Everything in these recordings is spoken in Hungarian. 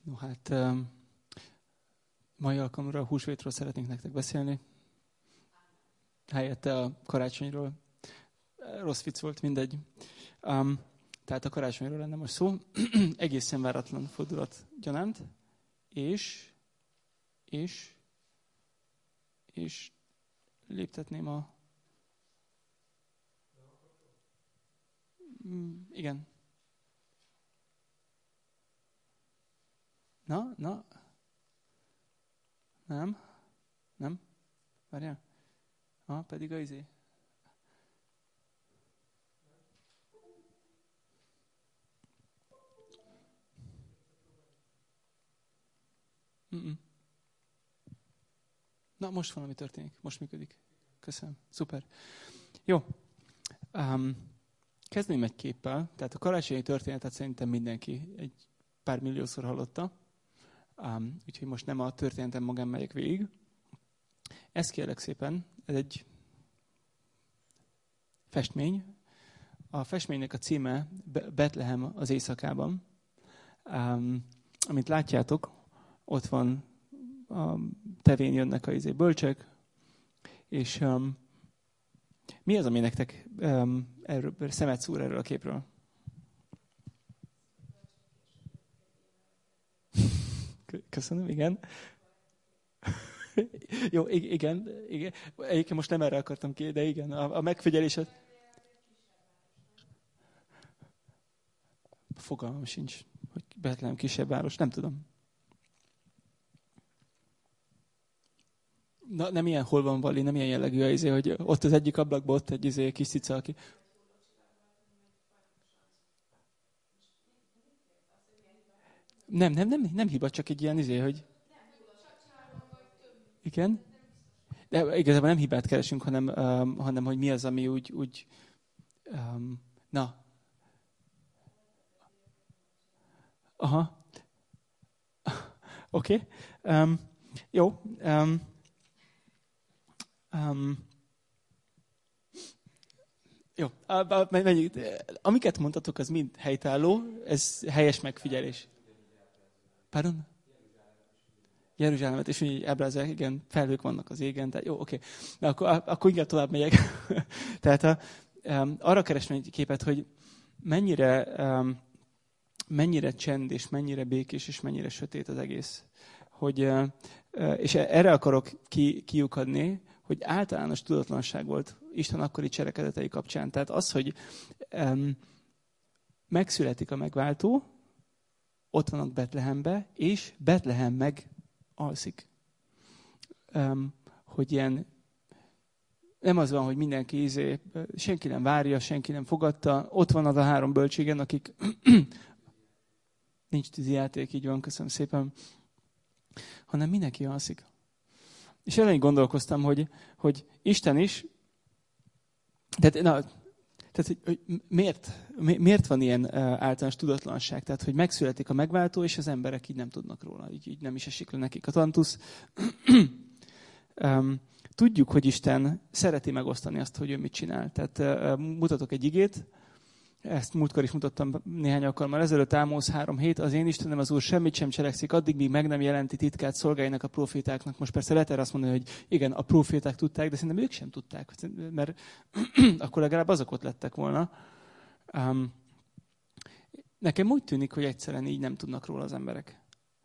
No hát, mai alkalomra a húsvétről szeretnénk nektek beszélni. Helyette a karácsonyról. Rossz vicc volt, mindegy. Tehát a karácsonyról lenne most szó. Egészen váratlan fordulat gyanánt. És léptetném a... Igen. Na? Nem? Várjál. Pedig a izé. Na, most valami történik. Most működik. Köszönöm. Szuper. Jó. Kezdném egy képpel. Tehát a karácsonyi történetet szerintem mindenki egy pár milliószor hallotta. Úgyhogy most nem a történetem magán megyek végig. Ez kérlek szépen, ez egy festmény. A festménynek a címe Betlehem az éjszakában. Amit látjátok, ott van a tevén jönnek a bölcsek, és mi az, ami nektek erről, szemet szúr erről a képről? Köszönöm, igen. Jó, igen. Egyébként most nem erre akartam ki, de igen, a megfigyelésed. Fogalmam sincs, hogy Betlehem kisebb város, nem tudom. Na, nem ilyen hol van Vali, nem ilyen jellegű hogy ott az egyik ablakban ott egy kis cica, aki... Nem hiba, csak egy ilyen hogy... Igen? De igazából nem hibát keresünk, hanem hogy mi az, ami úgy na. Aha. Oké. Jó. Jó. Amiket mondtatok, az mind helytálló. Ez helyes megfigyelés. Pardon? Jeruzsálemet, és úgy ábrázolják, igen, felhők vannak az égen, tehát jó, oké. De akkor inkább tovább megyek. Tehát arra keresem egy képet, hogy mennyire csend, és mennyire békés, és mennyire sötét az egész. És erre akarok kiukadni, hogy általános tudatlanság volt Isten akkori cselekedetei kapcsán. Tehát az, hogy megszületik a megváltó, ott vannak Betlehembe, és Betlehem meg alszik. Hogy ilyen, nem az van, hogy mindenki senki nem várja, senki nem fogadta. Ott van az a 3 bölcségen, akik nincs tűzijáték, így van, köszönöm szépen. Hanem mindenki alszik. És elején gondolkoztam, hogy Isten is, tehát hogy miért van ilyen általános tudatlanság? Tehát, hogy megszületik a megváltó, és az emberek így nem tudnak róla, így nem is esik le nekik a tantusz. Tudjuk, hogy Isten szereti megosztani azt, hogy ő mit csinál. Tehát mutatok egy igét, ezt múltkor is mutattam néhány alkalommal ezelőtt, Ámósz 3:7, az én Istenem az Úr semmit sem cselekszik, addig, míg meg nem jelenti titkát szolgáinak, a profétáknak. Most persze lehet erre azt mondani, hogy igen, a proféták tudták, de szerintem ők sem tudták, mert akkor legalább azok ott lettek volna. Nekem úgy tűnik, hogy egyszerűen így nem tudnak róla az emberek.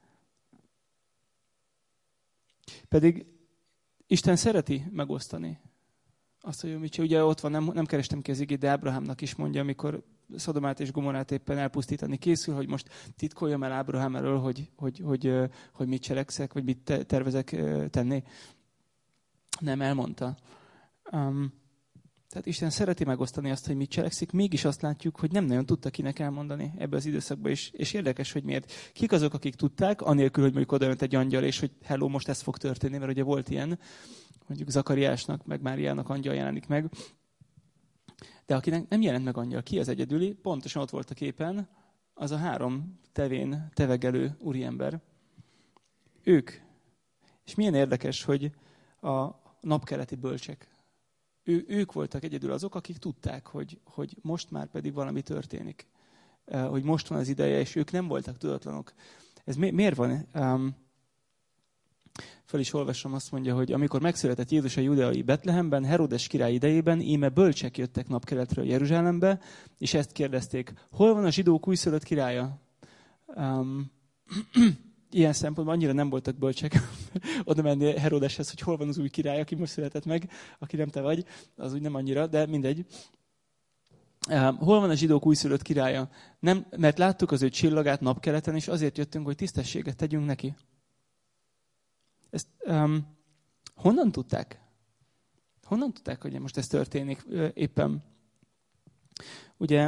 Pedig Isten szereti megosztani azt, hogy mit csinál. Ugye ott van, nem kerestem ki az igét, de Ábrahámnak is mondja, amikor Szodomát és Gomorrát éppen elpusztítani készül, hogy most titkoljam el Ábrahám elől, hogy mit cselekszek, vagy mit tervezek tenni. Nem, elmondta. Tehát Isten szereti megosztani azt, hogy mit cselekszik, mégis azt látjuk, hogy nem nagyon tudta kinek elmondani ebbe az időszakban is. És érdekes, hogy miért. Kik azok, akik tudták, anélkül, hogy mondjuk odajött egy angyal, és hogy hello, most ez fog történni, mert ugye volt ilyen, mondjuk Zakariásnak, meg Máriának angyal jelenik meg. De akinek nem jelent meg angyal, ki az egyedüli, pontosan ott volt a képen, az a 3 tevén tevegelő úriember. Ők. És milyen érdekes, hogy a napkeleti bölcsek. Ők voltak egyedül azok, akik tudták, hogy most már pedig valami történik. Hogy most van az ideje, és ők nem voltak tudatlanok. Ez miért van? Föl is olvasom, azt mondja, hogy amikor megszületett Jézus a judeai Betlehemben, Heródes király idejében, íme bölcsek jöttek napkeletről Jeruzsálembe, és ezt kérdezték, hol van a zsidók újszülött királya? Ilyen szempontból annyira nem voltak bölcsek oda menni Heródeshez, hogy hol van az új király, aki most született meg, aki nem te vagy, az úgy nem annyira, de mindegy. Hol van a zsidók újszülött királya? Nem, mert láttuk az ő csillagát napkeleten, és azért jöttünk, hogy tisztességet tegyünk neki. Ezt honnan tudták? Honnan tudták, hogy most ez történik éppen? Ugye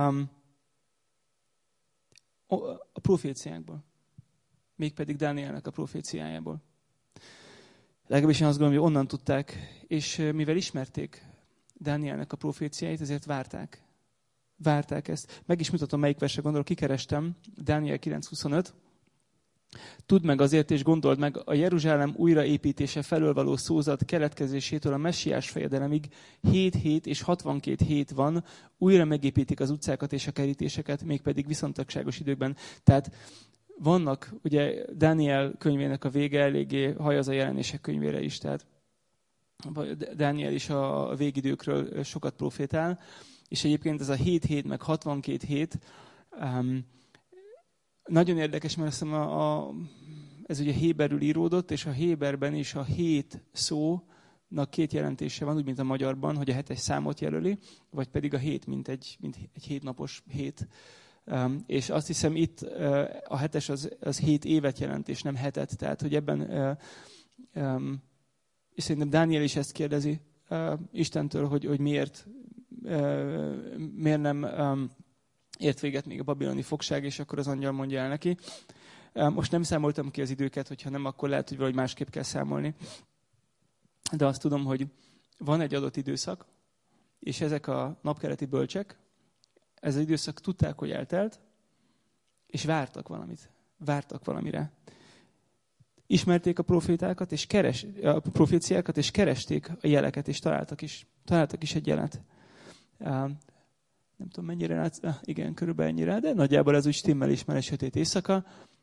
a proféciákból. Mégpedig Dánielnek a proféciájából. Legalábbis én azt gondolom, hogy onnan tudták, és mivel ismerték Dánielnek a proféciáit, ezért várták. Várták ezt. Meg is mutatom, melyik versre gondolok, kikerestem. Dániel 9.25. Tudd meg azért, és gondold meg, a Jeruzsálem újraépítése felől való szózat keletkezésétől a messiás fejedelemig 7 hét és 62 hét van, újra megépítik az utcákat és a kerítéseket, mégpedig viszontagságos időkben. Tehát vannak, ugye Dániel könyvének a vége eléggé hajaz a jelenések könyvére is, tehát Dániel is a végidőkről sokat profétál, és egyébként ez a 7 hét meg 62 hét nagyon érdekes, mert azt hiszem ez ugye héberül íródott, és a héberben is a 7 szónak 2 jelentése van, úgy, mint a magyarban, hogy a 7-es számot jelöli, vagy pedig a 7, mint egy 7 napos hét. És azt hiszem itt a 7-es az 7 évet jelent, és nem hetet. Tehát, hogy ebben, és szerintem Dániel is ezt kérdezi Istentől, hogy miért nem ért véget még a babiloni fogság, és akkor az angyal mondja el neki. Most nem számoltam ki az időket, hogyha nem, akkor lehet, hogy valahogy másképp kell számolni. De azt tudom, hogy van egy adott időszak, és ezek a napkeleti bölcsek, ez az időszak tudták, hogy eltelt, és vártak valamit. Vártak valamire. Ismerték a profétákat, és a proféciákat, és keresték a jeleket, és találtak is egy jelet. Nem tudom, mennyire látsz, igen, körülbelül ennyire, de nagyjából ez úgy stimmel is, mert egy sötét éjszaka.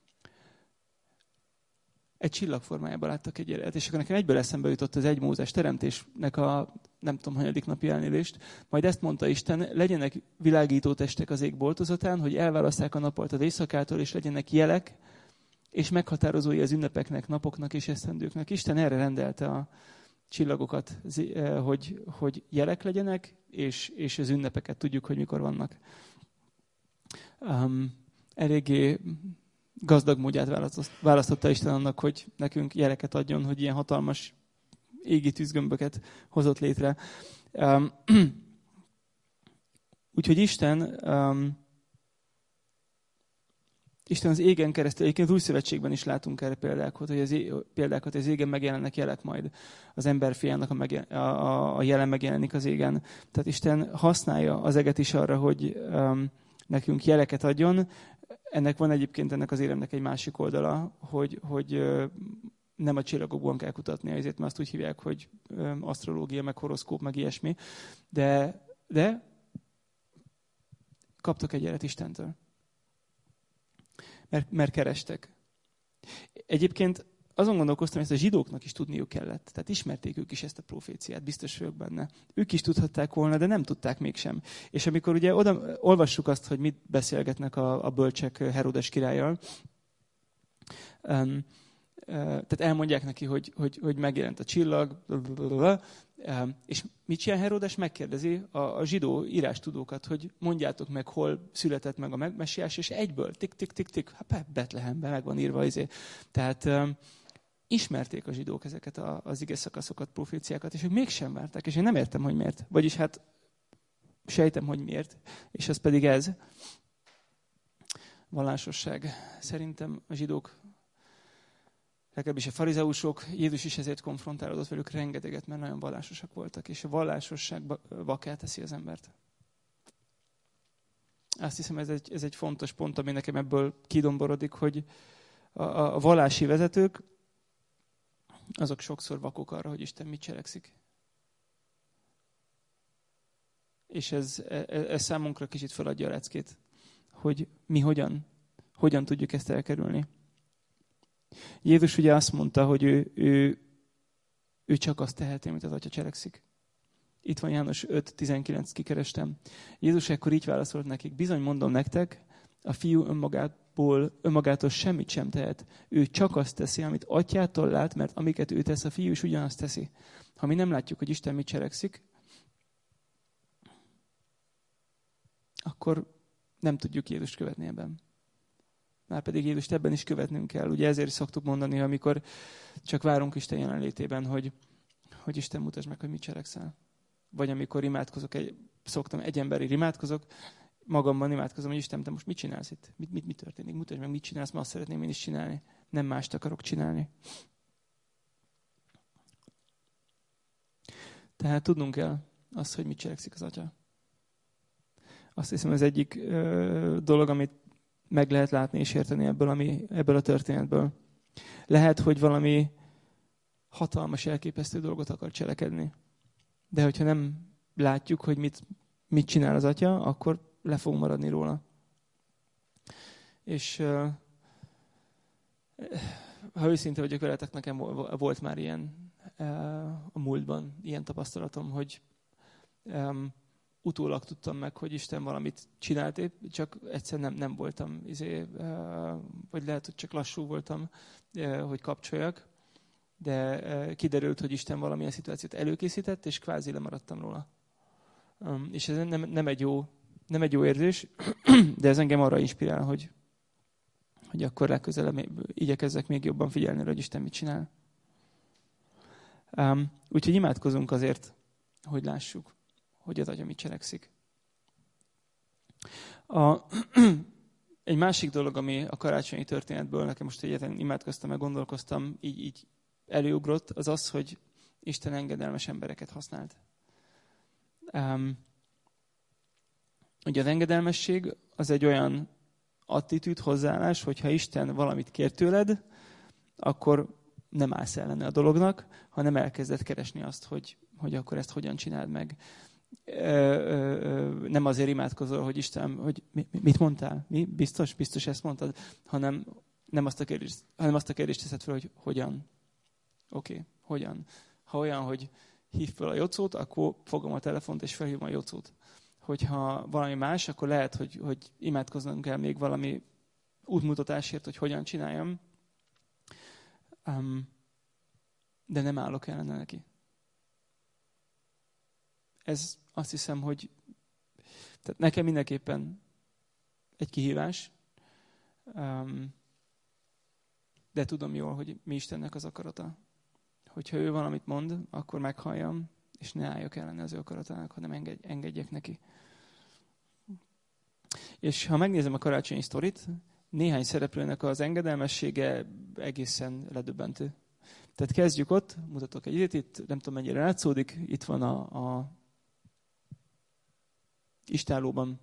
Egy csillag formájában láttak egy jelet, és akkor nekem egyből eszembe jutott az 1 Mózes teremtésnek a nem tudom, hanyadik napi elnélést. Majd ezt mondta Isten, legyenek világító testek az ég boltozatán, hogy elválasszák a nappalt az éjszakától, és legyenek jelek, és meghatározói az ünnepeknek, napoknak és esztendőknek. Isten erre rendelte a csillagokat, hogy jelek legyenek, és az ünnepeket tudjuk, hogy mikor vannak. Eléggé gazdag módját választotta Isten annak, hogy nekünk jeleket adjon, hogy ilyen hatalmas égi tűzgömböket hozott létre. Úgyhogy Isten az égen keresztül, egyébként az Új Szövetségben is látunk erre példákat, hogy az égen megjelennek jelek majd. Az emberfiának a jelen megjelenik az égen. Tehát Isten használja az eget is arra, hogy nekünk jeleket adjon. Ennek van egyébként ennek az éremnek egy másik oldala, hogy nem a csillagokban kell kutatni, ezért mert azt úgy hívják, hogy asztrológia, meg horoszkóp, meg ilyesmi. De kaptak egy jelet Istentől. Mert kerestek. Egyébként azon gondolkoztam, hogy ezt a zsidóknak is tudniuk kellett. Tehát ismerték ők is ezt a proféciát, biztos vagyok benne. Ők is tudhatták volna, de nem tudták mégsem. És amikor ugye oda olvassuk azt, hogy mit beszélgetnek a bölcsek Heródes királlyal, tehát elmondják neki, hogy megjelent a csillag, és mit csinál Heródes? Megkérdezi a zsidó írástudókat, hogy mondjátok meg, hol született meg a messiás, és egyből, tik, Betlehemben meg van írva. Tehát ismerték a zsidók ezeket az ige szakaszokat, proféciákat, és ők mégsem várták, és én nem értem, hogy miért. Vagyis hát sejtem, hogy miért, és az pedig ez. Vallásosság. Szerintem a zsidók, legalábbis a farizeusok, Jézus is ezért konfrontálódott velük rengeteget, mert nagyon vallásosak voltak, és a vallásosság vakká teszi az embert. Azt hiszem, ez egy fontos pont, ami nekem ebből kidomborodik, hogy a vallási vezetők, azok sokszor vakok arra, hogy Isten mit cselekszik. És ez számunkra kicsit feladja a leckét, hogy mi hogyan tudjuk ezt elkerülni. Jézus ugye azt mondta, hogy ő csak azt teheti, amit az Atya cselekszik. Itt van János 5.19, kikerestem. Jézus ekkor így válaszolt nekik: bizony mondom nektek, a fiú önmagától semmit sem tehet. Ő csak azt teszi, amit atyától lát, mert amiket ő tesz, a fiú is ugyanazt teszi. Ha mi nem látjuk, hogy Isten mit cselekszik, akkor nem tudjuk Jézust követni ebben. Márpedig Jézust ebben is követnünk kell. Ugye ezért is szoktuk mondani, amikor csak várunk Isten jelenlétében, hogy Isten mutasd meg, hogy mit cselekszel. Vagy amikor imádkozok, szoktam egy emberi imádkozok, magamban imádkozom, hogy Isten, te most mit csinálsz itt? Mi történik? Mutasd meg, mit csinálsz, mert azt szeretném én is csinálni. Nem mást akarok csinálni. Tehát tudnunk kell azt, hogy mit cselekszik az Atya. Azt hiszem, ez egyik dolog, amit meg lehet látni és érteni ebből a történetből. Lehet, hogy valami hatalmas, elképesztő dolgot akar cselekedni. De hogyha nem látjuk, hogy mit csinál az Atya, akkor le fogunk maradni róla. És ha őszinte vagyok veletek, nekem volt már ilyen a múltban, ilyen tapasztalatom, hogy utólag tudtam meg, hogy Isten valamit csinált, csak egyszer nem voltam, vagy lehet, hogy csak lassú voltam, hogy kapcsoljak, de kiderült, hogy Isten valamilyen szituációt előkészített, és kvázi lemaradtam róla. És ez nem egy jó érzés, de ez engem arra inspirál, hogy akkor legközelebb igyekezzek még jobban figyelni, hogy Isten mit csinál. Úgyhogy imádkozunk azért, hogy lássuk, hogy az Atya mit cselekszik. Egy másik dolog, ami a karácsonyi történetből, nekem most egyetlen imádkoztam, meg gondolkoztam, így előugrott, az az, hogy Isten engedelmes embereket használt. Ugye az engedelmesség az egy olyan attitűd, hozzáállás, hogyha Isten valamit kér tőled, akkor nem állsz ellene a dolognak, hanem elkezded keresni azt, hogy akkor ezt hogyan csináld meg. Nem azért imádkozol, hogy Isten, hogy mit mondtál? Mi? Biztos ezt mondtad? Hanem azt a kérdést teszed fel, hogy hogyan. Oké, hogyan? Ha olyan, hogy hív fel a Jocót, akkor fogom a telefont és felhívom a Jocót. Hogyha valami más, akkor lehet, hogy imádkoznunk kell még valami útmutatásért, hogy hogyan csináljam. De nem állok ellene neki. Ez azt hiszem, hogy tehát nekem mindenképpen egy kihívás, de tudom jól, hogy mi Istennek az akarata. Hogyha ő valamit mond, akkor meghalljam, és ne álljak ellene az ő akaratának, hanem engedjek neki. És ha megnézem a karácsonyi sztorit, néhány szereplőnek az engedelmessége egészen ledöbbentő. Tehát kezdjük ott, mutatok egy időt, itt nem tudom mennyire látszódik, itt van a istállóban,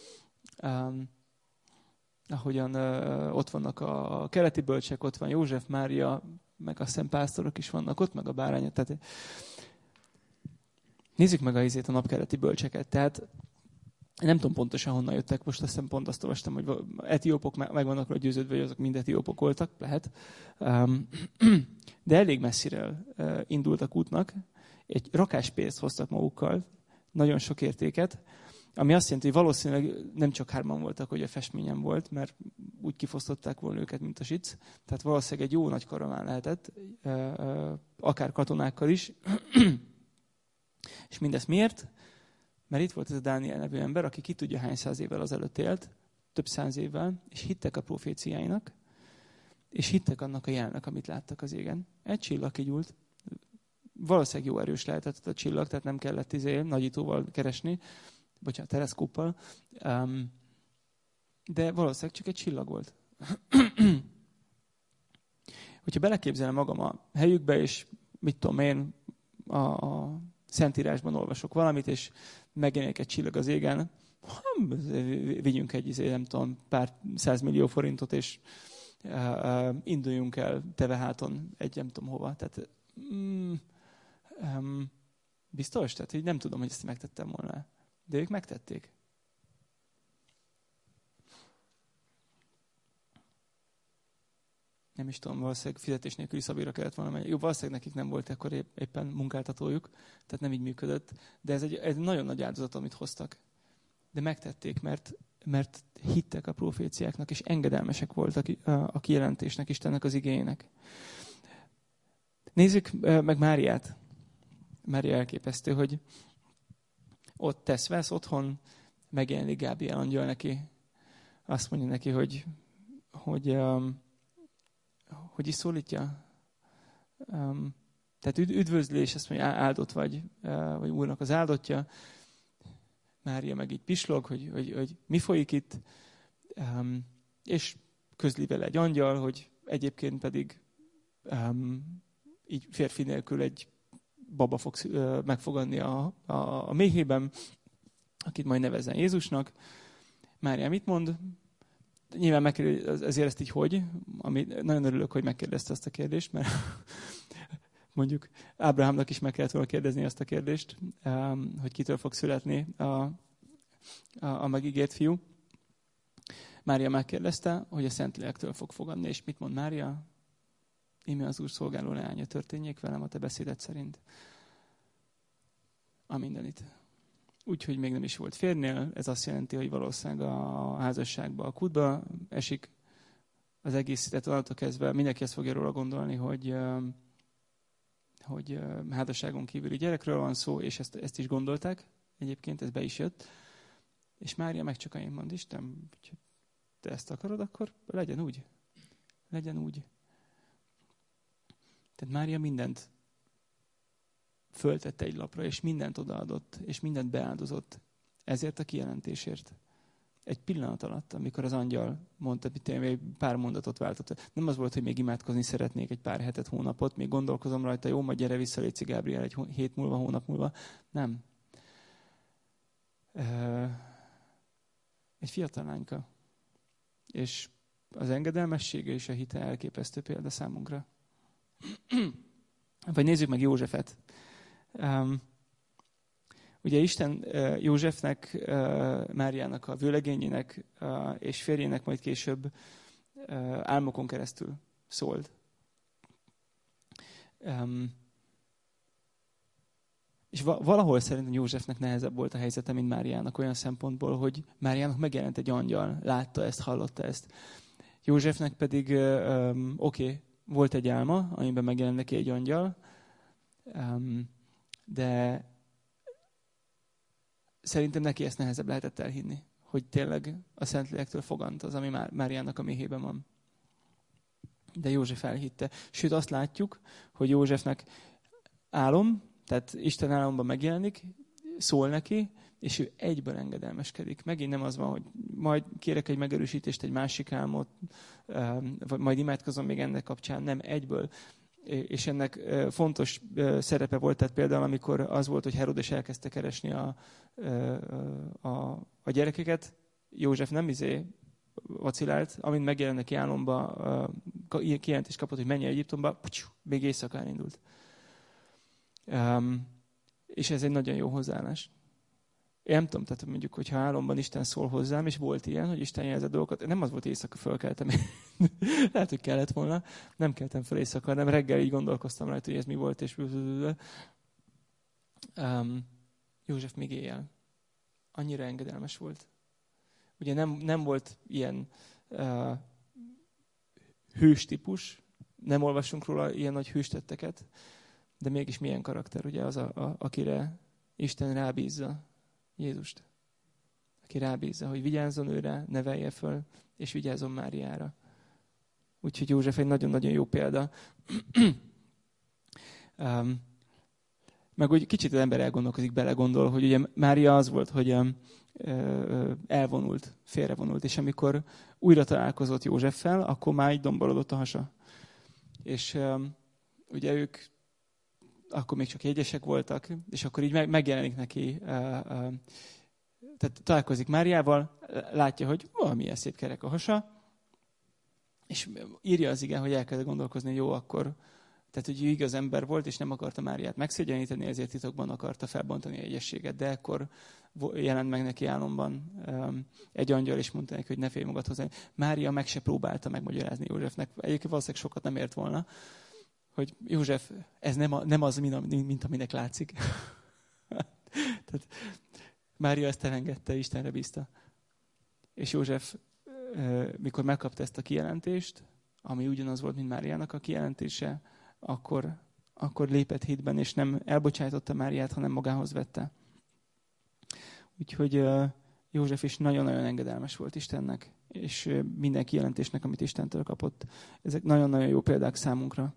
ahogyan ott vannak a keleti bölcsek, ott van József, Mária, meg a szempásztorok is vannak ott, meg a bárány. Tehát nézzük meg a napkeleti bölcseket. Tehát nem tudom pontosan honnan jöttek, most azt hiszem pont azt olvastam, hogy etiópok meg vannak rá győződve, hogy azok mind etiópok voltak, lehet. De elég messziről indultak útnak, egy rakás pénzt hoztak magukkal, nagyon sok értéket, ami azt jelenti, hogy valószínűleg nem csak 3 voltak, hogy a festményen volt, mert úgy kifosztották volna őket, mint a sic. Tehát valószínűleg egy jó nagy karaván lehetett, akár katonákkal is. És mindezt miért? Mert itt volt ez a Dániel nevű ember, aki ki tudja hány 100 évvel azelőtt élt, több 100 évvel, és hittek a proféciáinak, és hittek annak a jelnek, amit láttak az égen. Egy csillag kigyúlt. Valószínűleg jó erős lehetett a csillag, tehát nem kellett nagyítóval keresni, bocsánat, teleszkóppal, de valószínűleg csak egy csillag volt. Hogyha beleképzelem magam a helyükbe, és mit tudom én, a Szentírásban olvasok valamit, és megjelenik egy csillag az égen, vigyünk egy, nem tudom, pár 100 millió forintot, és induljunk el teveháton egy nem tudom hova. Tehát biztos? Tehát így nem tudom, hogy ezt megtettem volna. De ők megtették. nem is tudom, valószínűleg fizetés nélküli szabélyra kellett volna menni. Jó, valószínűleg nekik nem volt akkor éppen munkáltatójuk, tehát nem így működött. De ez egy nagyon nagy áldozat, amit hoztak. De megtették, mert hittek a proféciáknak, és engedelmesek voltak a kijelentésnek, Istennek az igéjének. Nézzük meg Máriát. Mária elképesztő, hogy ott vesz otthon, megjelenik Gábriel angyal neki. Azt mondja neki, hogy is szólítja. Tehát üdvözlés, azt mondja, áldott vagy Úrnak az áldottja. Mária meg így pislog, hogy mi folyik itt. És közli vele egy angyal, hogy egyébként pedig így férfi nélkül egy baba fog megfogadni a méhében, akit majd nevezzen Jézusnak. Mária mit mond? Nyilván megkérdezi, ezért ezt így hogy? Ami, nagyon örülök, hogy megkérdezte azt a kérdést, mert mondjuk Ábrahámnak is meg kellett volna kérdezni azt a kérdést, hogy kitől fog születni a megígért fiú. Mária megkérdezte, hogy a Szentlélektől fog fogadni, és mit mond Mária? Íme az Úr szolgáló leánya, történjék velem a te beszéded szerint. A mindenit. Úgyhogy még nem is volt férnél, ez azt jelenti, hogy valószínűleg a házasságba, a kútba esik az egész, tehát onnantól kezdve mindenki ezt fogja róla gondolni, hogy házasságon kívüli gyerekről van szó, és ezt is gondolták, egyébként ez be is jött. És Mária meg csak annyit mond, Isten, hogy te ezt akarod, akkor legyen úgy. Legyen úgy. Tehát Mária mindent föltette egy lapra, és mindent odaadott, és mindent beáldozott ezért a kijelentésért. Egy pillanat alatt, amikor az angyal mondta, hogy pár mondatot váltott. Nem az volt, hogy még imádkozni szeretnék egy pár hetet, hónapot, még gondolkozom rajta, jó, majd gyere vissza, légy Gábriel, egy hét múlva, hónap múlva. Nem. Egy fiatal lányka. És az engedelmessége és a hite elképesztő példa számunkra. Vagy nézzük meg Józsefet. Ugye Isten Józsefnek, Máriának a vőlegényének és férjének majd később álmokon keresztül szólt. És valahol szerintem Józsefnek nehezebb volt a helyzete, mint Máriának olyan szempontból, hogy Máriának megjelent egy angyal, látta ezt, hallotta ezt. Józsefnek pedig volt egy álma, amiben megjelent neki egy angyal, de szerintem neki ezt nehezebb lehetett elhinni, hogy tényleg a Szentlélektől fogant az, ami Máriának a méhében van. De József elhitte. Sőt, azt látjuk, hogy Józsefnek álom, tehát Isten álomban megjelenik, szól neki, és ő egyből engedelmeskedik. Megint nem az van, hogy majd kérek egy megerősítést, egy másik álmot, vagy majd imádkozom még ennek kapcsán. Nem, egyből. És ennek fontos szerepe volt, tehát például amikor az volt, hogy Herodes elkezdte keresni a gyerekeket, József nem vacilált, amint megjelent neki álomba, ilyen kijelentést kapott, hogy menjen Egyiptomba, még éjszakán indult. És ez egy nagyon jó hozzáállás. Én nem tudom, tehát mondjuk, hogyha álomban Isten szól hozzám, és volt ilyen, hogy Isten jelzett dolgokat, nem az volt, éjszaka fölkeltem. Lehet, hogy kellett volna. Nem keltem fel éjszaka, hanem reggel így gondolkoztam rajta, hogy ez mi volt, és József még éjjel. Annyira engedelmes volt. Ugye nem volt ilyen hős típus, nem olvasunk róla ilyen nagy hőstetteket, de mégis milyen karakter, ugye az, akire Isten rábízza Jézust. Aki rábízza, hogy vigyázzon őre, nevelje föl, és vigyázzon Máriára. Úgyhogy József egy nagyon-nagyon jó példa. Meg úgy kicsit az ember elgondolkozik, belegondol, hogy ugye Mária az volt, hogy elvonult, félrevonult, és amikor újra találkozott Józseffel, akkor már így domborodott a hasa. És ugye ők akkor még csak jegyesek voltak, és akkor így megjelenik neki, tehát találkozik Máriával, látja, hogy milyen szép kerek a hasa, és írja az ige, hogy elkezd gondolkozni, jó, akkor Tehát, hogy ő igaz ember volt, és nem akarta Máriát megszégyeníteni, ezért titokban akarta felbontani a jegyességet. De akkor jelent meg neki álomban egy angyal, és mondta neki, hogy ne félj magad hozzá. Mária meg se próbálta megmagyarázni Józsefnek. Egyébként valószínűleg sokat nem ért volna, hogy József, ez nem az, mint aminek látszik. Tehát Mária ezt elengedte, Istenre bízta. És József, mikor megkapta ezt a kijelentést, ami ugyanaz volt, mint Máriának a kijelentése, akkor lépett hitben, és nem elbocsájtotta Máriát, hanem magához vette. Úgyhogy József is nagyon-nagyon engedelmes volt Istennek, és minden kijelentésnek, amit Istentől kapott. Ezek nagyon-nagyon jó példák számunkra.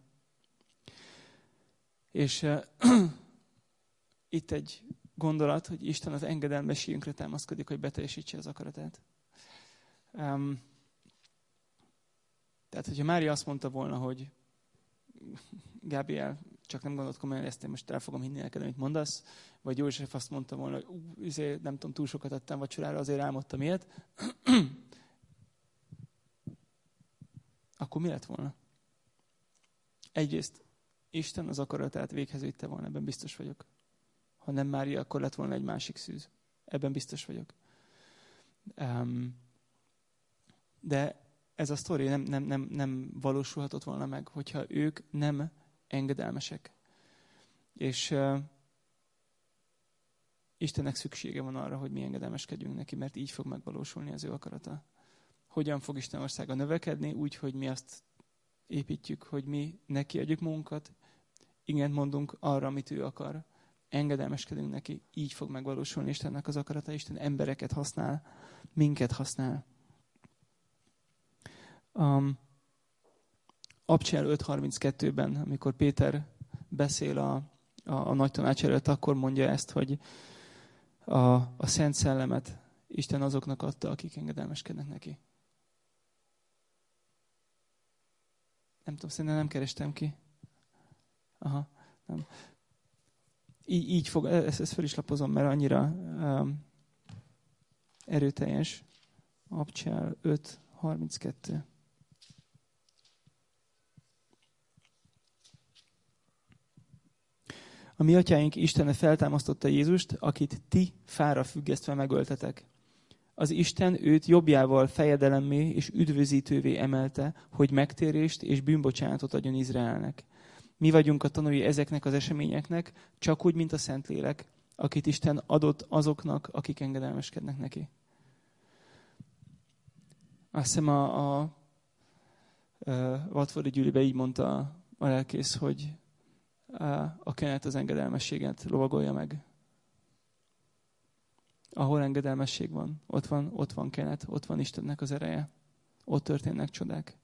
És itt egy gondolat, hogy Isten az engedelmességünkre támaszkodik, hogy beteljesítse az akaratát. Tehát, hogyha Mária azt mondta volna, hogy Gábriel, csak nem gondolt komolyan, ezt én most el fogom hinni neked, amit mondasz, vagy József azt mondta volna, hogy nem tudom, túl sokat adtam vacsorára, azért álmodtam ilyet, akkor mi lett volna? Egyrészt Isten az akaratát véghez vitte volna, ebben biztos vagyok. Ha nem Mária, akkor lett volna egy másik szűz. Ebben biztos vagyok. De ez a sztori nem valósulhatott volna meg, hogyha ők nem engedelmesek. És Istennek szüksége van arra, hogy mi engedelmeskedjünk neki, mert így fog megvalósulni az ő akarata. Hogyan fog Isten országa növekedni? Úgy, hogy mi azt építjük, hogy mi neki adjuk magunkat, igent mondunk arra, amit ő akar. Engedelmeskedünk neki, így fog megvalósulni Istennek az akarata. Isten embereket használ, minket használ. Abcsel 5.32-ben, amikor Péter beszél a nagy tanács előtt, akkor mondja ezt, hogy a Szent Szellemet Isten azoknak adta, akik engedelmeskednek neki. Nem tudom, szerintem nem kerestem ki. Aha, nem. Így fog, ezt fel is lapozom, mert annyira erőteljes. Abcsel 5.32. A mi atyáink Istene feltámasztotta Jézust, akit ti fára függesztve megöltetek. Az Isten őt jobbjával fejedelemmé és üdvözítővé emelte, hogy megtérést és bűnbocsánatot adjon Izraelnek. Mi vagyunk a tanúi ezeknek az eseményeknek, csak úgy, mint a Szentlélek, akit Isten adott azoknak, akik engedelmeskednek neki. Azt hiszem a Watfordi Gyülibe így mondta a lelkész, hogy a kenet az engedelmességet lovagolja meg. Ahol engedelmesség van, ott van kenet, ott van Istennek az ereje. Ott történnek csodák.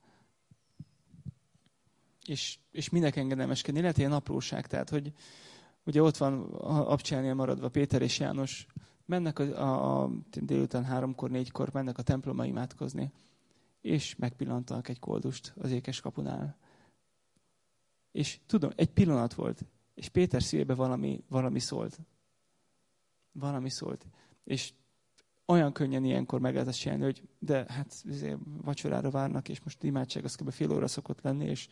És minek engedelmeskedni? Lehet ilyen apróság, tehát, hogy ugye ott van Abcselnél maradva Péter és János, mennek a délután 3-kor, 4-kor mennek a templomba imádkozni, és megpillantanak egy koldust az ékes kapunál. És tudom, egy pillanat volt, és Péter szívébe valami szólt. Valami szólt. És olyan könnyen ilyenkor meg lehet csinálni, hogy de hát vacsorára várnak, és most imádság az kb. Fél óra szokott lenni, és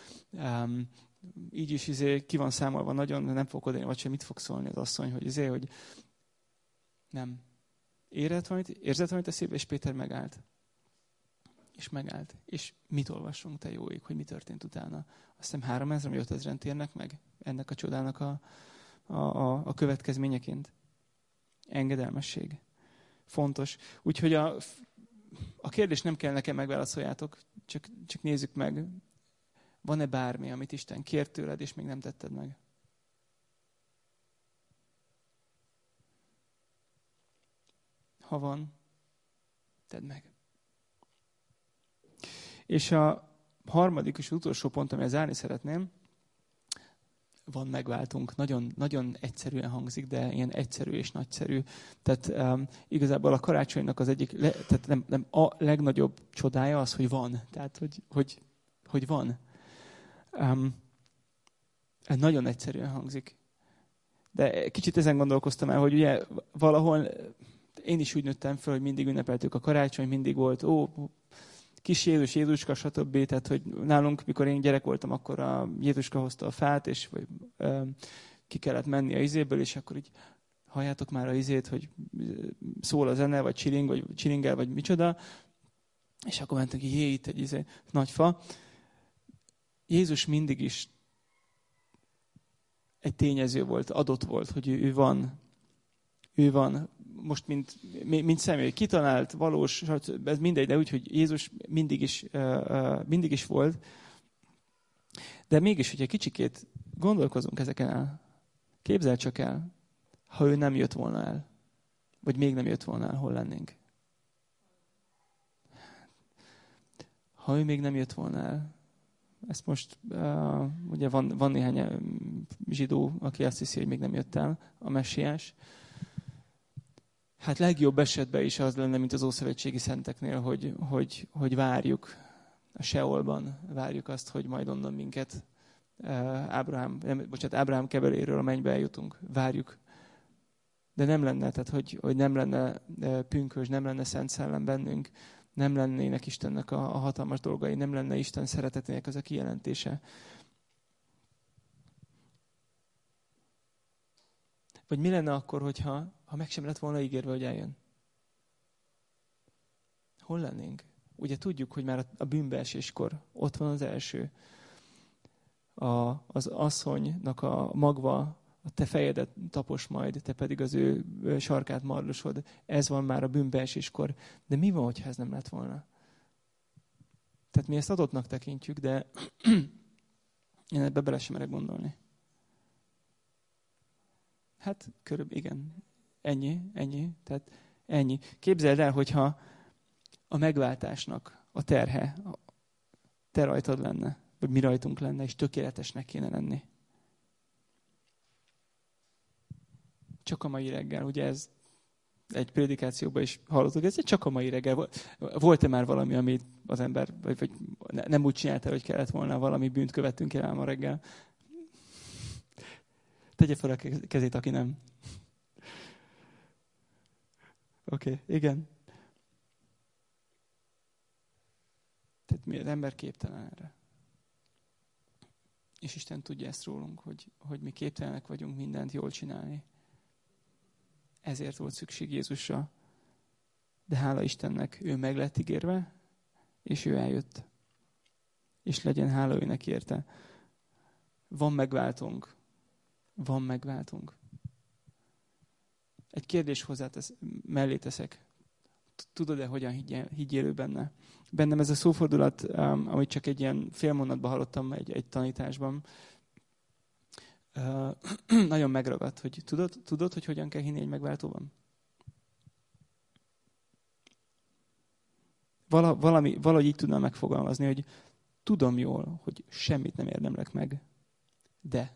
így is ki van számolva nagyon, de nem fog odaérni, vagy sem mit fog szólni az asszony, hogy nem. Érzett valamit a szívbe, és Péter megállt. És megállt. És mit olvassunk, te jó ég, hogy mi történt utána? Azt hiszem 3000 vagy 5000-en térnek meg ennek a csodának a következményeként. Engedelmesség. Fontos. Úgyhogy a kérdést nem kell nekem megválaszoljátok, csak nézzük meg, van-e bármi, amit Isten kért tőled, és még nem tetted meg? Ha van, tedd meg. És a harmadik és utolsó pont, amire zárni szeretném, van megváltunk. Nagyon, nagyon egyszerűen hangzik, de ilyen egyszerű és nagyszerű. Tehát igazából a karácsonynak az egyik, tehát nem a legnagyobb csodája az, hogy van. Tehát, hogy van. Ez nagyon egyszerűen hangzik. De kicsit ezen gondolkoztam el, hogy ugye valahol én is úgy nőttem fel, hogy mindig ünnepeltük a karácsony, mindig volt, kis Jézus, Jézuska, stb. Tehát, hogy nálunk, mikor én gyerek voltam, akkor a Jézuska hozta a fát, és ki kellett menni a izéből, és akkor így halljátok már a izét, hogy szól a zene, vagy csilingel, vagy micsoda, és akkor mentünk, itt egy nagy fa. Jézus mindig is egy tényező volt, adott volt, hogy ő van. Ő van. Most, mint személy, kitalált, valós, ez mindegy, de úgy, hogy Jézus mindig is volt. De mégis, hogyha kicsikét gondolkozunk ezeken el, képzel csak el, ha ő nem jött volna el, vagy még nem jött volna el, hol lennénk? Ha ő még nem jött volna el, ezt most, ugye van néhány zsidó, aki azt hiszi, hogy még nem jött el a messiás. Hát legjobb esetben is az lenne, mint az ószövetségi szenteknél, hogy várjuk a Seolban, várjuk azt, hogy majd onnan minket Ábrahám kebeléről a mennybe eljutunk. Várjuk. De nem lenne, tehát hogy nem lenne pünkös, nem lenne Szent Szellem bennünk, nem lennének Istennek a hatalmas dolgai, nem lenne Isten szeretetének az a kijelentése. Vagy mi lenne akkor, hogyha meg sem lett volna ígérve, hogy eljön? Hol lennénk? Ugye tudjuk, hogy már a bűnbeeséskor ott van az első. Az asszonynak a magva a te fejedet tapos majd, te pedig az ő sarkát marlosod. Ez van már a bűnbeeséskor. De mi van, hogyha ez nem lett volna? Tehát mi ezt adottnak tekintjük, de én ebbe bele sem merek gondolni. Hát körülbelül igen. Ennyi. Tehát ennyi. Képzeld el, hogyha a megváltásnak a terhe te rajtad lenne, vagy mi rajtunk lenne, és tökéletesnek kéne lenni. Csak a mai reggel, ugye ez egy prédikációban is hallottuk, ez csak a mai reggel. Volt-e már valami, amit az ember vagy nem úgy csinálta, hogy kellett volna, valami bűnt követtünk el ma reggel? Tegye fel a kezét, aki nem. Oké, igen. Tehát mi az ember képtelen erre. És Isten tudja ezt rólunk, hogy mi képtelenek vagyunk mindent jól csinálni. Ezért volt szükség Jézusra. De hála Istennek, ő meg lett ígérve, és ő eljött. És legyen hála őnek érte. Van megváltunk. Egy kérdés mellé teszek. Tudod-e, hogyan higgyél ő benne? Bennem ez a szófordulat, amit csak egy ilyen félmondatban hallottam egy tanításban, nagyon megragadt, hogy tudod, hogy hogyan kell hinni egy megváltóban? Valahogy így tudnám megfogalmazni, hogy tudom jól, hogy semmit nem érdemlek meg, de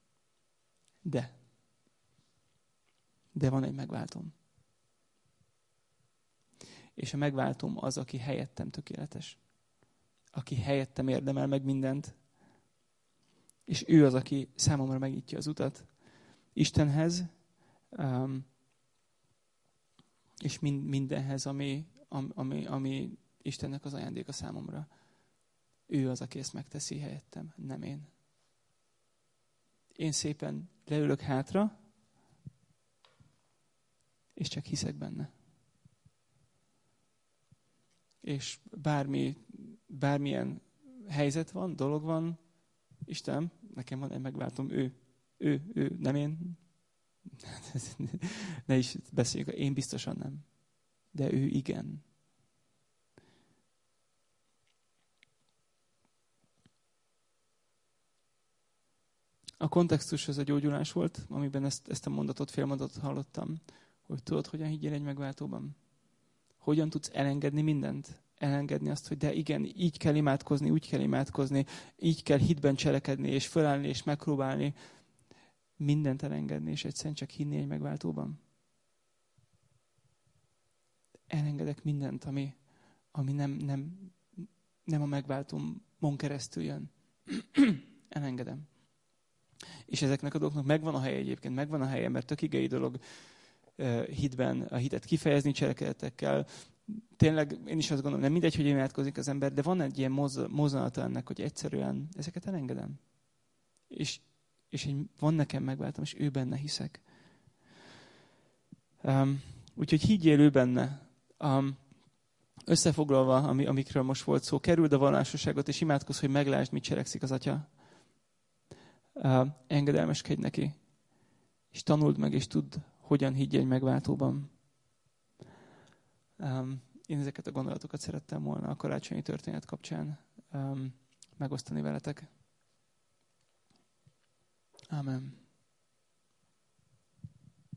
van egy megváltóm. És a megváltóm az, aki helyettem tökéletes. Aki helyettem érdemel meg mindent. És ő az, aki számomra megnyitja az utat Istenhez, és mindenhez, ami Istennek az ajándéka számomra. Ő az, aki ezt megteszi helyettem, nem én. Én szépen leülök hátra, és csak hiszek benne. És bármilyen helyzet van, dolog van, Istenem, nekem van egy megváltom, ő, nem én. Ne is beszéljük, én biztosan nem. De ő igen. A kontextus az a gyógyulás volt, amiben ezt a mondatot, félmondatot hallottam, hogy tudod, hogyan higgyél egy megváltóban? Hogyan tudsz elengedni mindent? Elengedni azt, hogy de igen, így kell imádkozni, úgy kell imádkozni, így kell hitben cselekedni, és fölállni, és megpróbálni. Mindent elengedni, és egyszerűen csak hinni egy megváltóban. Elengedek mindent, ami nem a megváltómon keresztül jön. Elengedem. És ezeknek a dolgoknak megvan a helye egyébként, megvan a helye, mert tök igei dolog hitben a hitet kifejezni cselekedetekkel, tényleg én is azt gondolom, nem mindegy, hogy imádkozik az ember, de van egy ilyen mozzanata ennek, hogy egyszerűen ezeket elengedem. És van nekem megváltam, és ő benne hiszek. Úgyhogy higgyél ő benne. Összefoglalva, amikről most volt szó, kerüld a vallásosságot, és imádkozz, hogy meglásd, mit cselekszik az Atya. Engedelmeskedj neki. És tanuld meg, és tudd, hogyan higgy egy megváltóban. Én ezeket a gondolatokat szerettem volna a karácsonyi történet kapcsán megosztani veletek. Amen.